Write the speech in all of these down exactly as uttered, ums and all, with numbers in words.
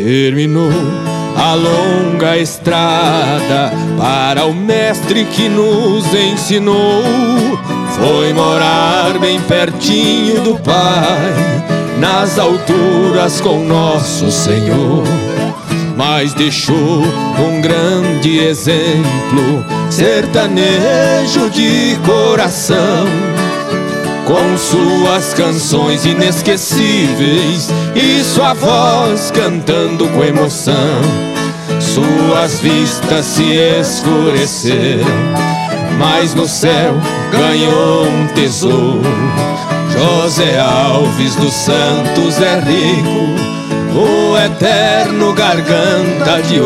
Terminou a longa estrada para o mestre que nos ensinou. Foi morar bem pertinho do Pai, nas alturas com nosso Senhor. Mas deixou um grande exemplo, sertanejo de coração, com suas canções inesquecíveis e sua voz cantando com emoção. Suas vistas se escureceram, mas no céu ganhou um tesouro. José Alves dos Santos é rico, o eterno garganta de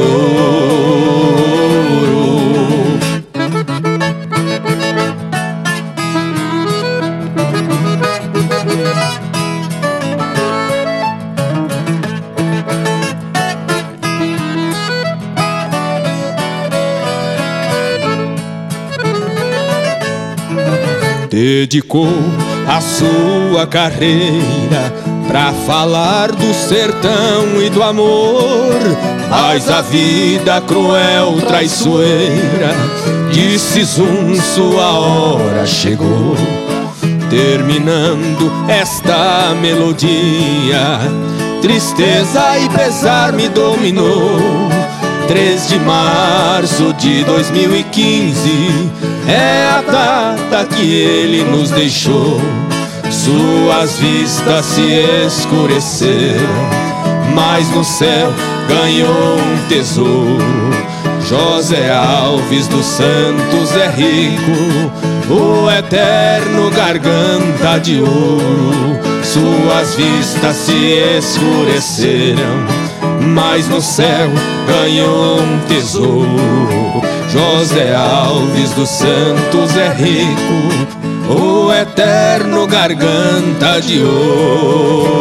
ouro. Dedicou a sua carreira pra falar do sertão e do amor, mas a vida cruel, traiçoeira, disse zum, sua hora chegou. Terminando esta melodia, tristeza e pesar me dominou. Três de março de dois mil e quinze é a data que ele nos deixou. Suas vistas se escureceram, mas no céu ganhou um tesouro. José Alves dos Santos é rico, o eterno garganta de ouro. Suas vistas se escureceram, mas no céu ganhou um tesouro. José Alves dos Santos é rico, o eterno garganta de ouro.